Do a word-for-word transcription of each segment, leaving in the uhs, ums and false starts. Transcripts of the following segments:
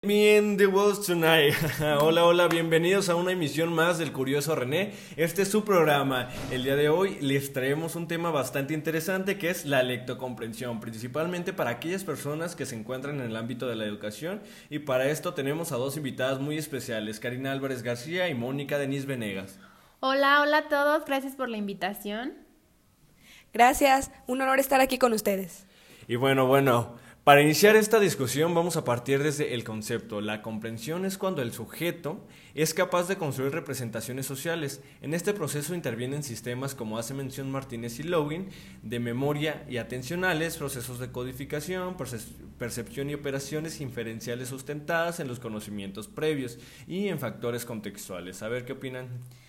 Me in the Walls Tonight. Hola, hola, bienvenidos a una emisión más del Curioso René. Este es su programa. El día de hoy les traemos un tema bastante interesante que es la lectocomprensión, principalmente para aquellas personas que se encuentran en el ámbito de la educación. Y para esto tenemos a dos invitadas muy especiales, Karina Álvarez García y Mónica Denise Venegas. Hola, hola a todos, gracias por la invitación. Gracias, un honor estar aquí con ustedes. Y bueno, bueno, para iniciar esta discusión vamos a partir desde el concepto. La comprensión es cuando el sujeto es capaz de construir representaciones sociales. En este proceso intervienen sistemas, como hace mención Martínez y Lougin, de memoria y atencionales, procesos de codificación, percepción y operaciones inferenciales sustentadas en los conocimientos previos y en factores contextuales. A ver, ¿qué opinan?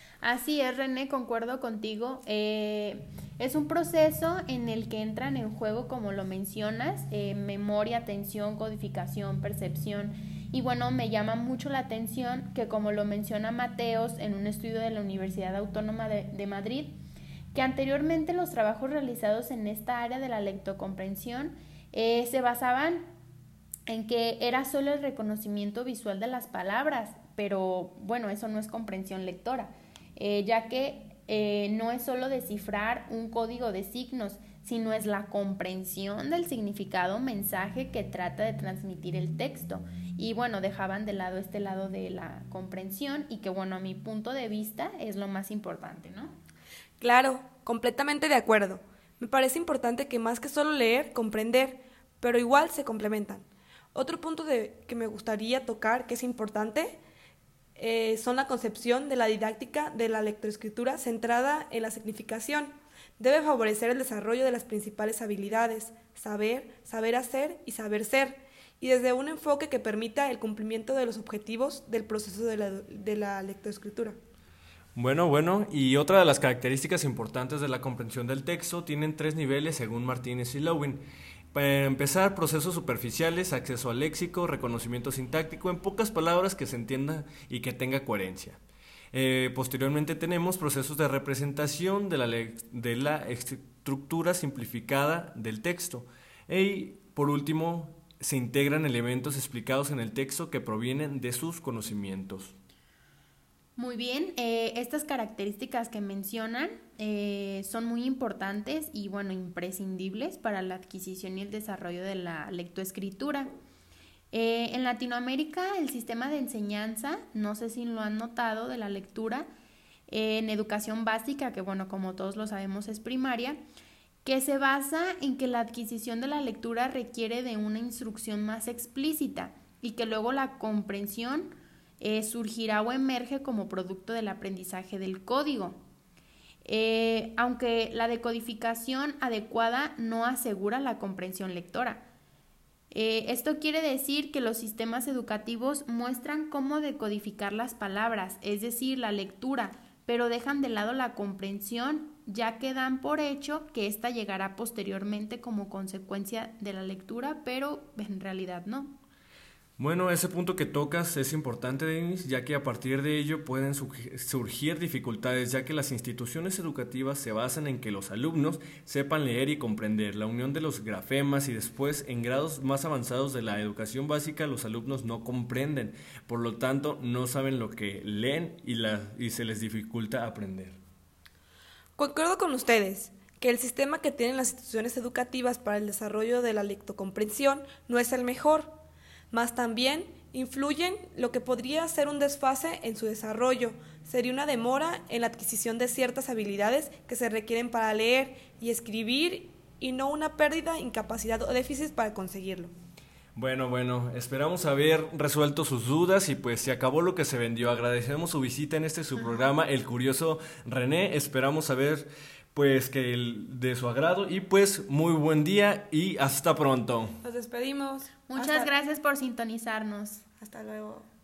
Así es, René, concuerdo contigo. Eh, es un proceso en el que entran en juego, como lo mencionas, eh, memoria, atención, codificación, percepción. Y bueno, me llama mucho la atención que, como lo menciona Mateos en un estudio de la Universidad Autónoma de, de Madrid, que anteriormente los trabajos realizados en esta área de la lectocomprensión eh, se basaban en que era solo el reconocimiento visual de las palabras, pero bueno, eso no es comprensión lectora. Eh, ya que eh, no es solo descifrar un código de signos, sino es la comprensión del significado mensaje que trata de transmitir el texto. Y bueno, dejaban de lado este lado de la comprensión y que bueno, a mi punto de vista es lo más importante, ¿no? Claro, completamente de acuerdo. Me parece importante que más que solo leer, comprender, pero igual se complementan. Otro punto de, que me gustaría tocar, que es importante, Eh, son la concepción de la didáctica de la lectoescritura centrada en la significación. Debe favorecer el desarrollo de las principales habilidades, saber, saber hacer y saber ser, y desde un enfoque que permita el cumplimiento de los objetivos del proceso de la, de la lectoescritura. Bueno, bueno, y otra de las características importantes de la comprensión del texto tienen tres niveles según Martínez y Lougin. Para empezar, procesos superficiales, acceso al léxico, reconocimiento sintáctico, en pocas palabras que se entienda y que tenga coherencia. Eh, posteriormente tenemos procesos de representación de la, de la estructura simplificada del texto. Y por último, se integran elementos explicados en el texto que provienen de sus conocimientos. Muy bien, eh, estas características que mencionan eh, son muy importantes y bueno, imprescindibles para la adquisición y el desarrollo de la lectoescritura. Eh, en Latinoamérica, el sistema de enseñanza, no sé si lo han notado, de la lectura, eh, en educación básica, que bueno, como todos lo sabemos es primaria, que se basa en que la adquisición de la lectura requiere de una instrucción más explícita y que luego la comprensión Eh, surgirá o emerge como producto del aprendizaje del código. Eh, aunque la decodificación adecuada no asegura la comprensión lectora. Eh, esto quiere decir que los sistemas educativos muestran cómo decodificar las palabras, es decir, la lectura, pero dejan de lado la comprensión, ya que dan por hecho que ésta llegará posteriormente como consecuencia de la lectura, pero en realidad no. Bueno, ese punto que tocas es importante, Denis, ya que a partir de ello pueden surgir dificultades, ya que las instituciones educativas se basan en que los alumnos sepan leer y comprender la unión de los grafemas y después en grados más avanzados de la educación básica los alumnos no comprenden, por lo tanto no saben lo que leen y, la, y se les dificulta aprender. Concuerdo con ustedes que el sistema que tienen las instituciones educativas para el desarrollo de la lectocomprensión no es el mejor, más también influyen lo que podría ser un desfase en su desarrollo. Sería una demora en la adquisición de ciertas habilidades que se requieren para leer y escribir y no una pérdida, incapacidad o déficit para conseguirlo. Bueno, bueno, esperamos haber resuelto sus dudas y pues se acabó lo que se vendió. Agradecemos su visita en este su programa, El Curioso René. Esperamos saber pues que el, de su agrado y pues muy buen día y hasta pronto. Nos despedimos. Muchas hasta... gracias por sintonizarnos. Hasta luego.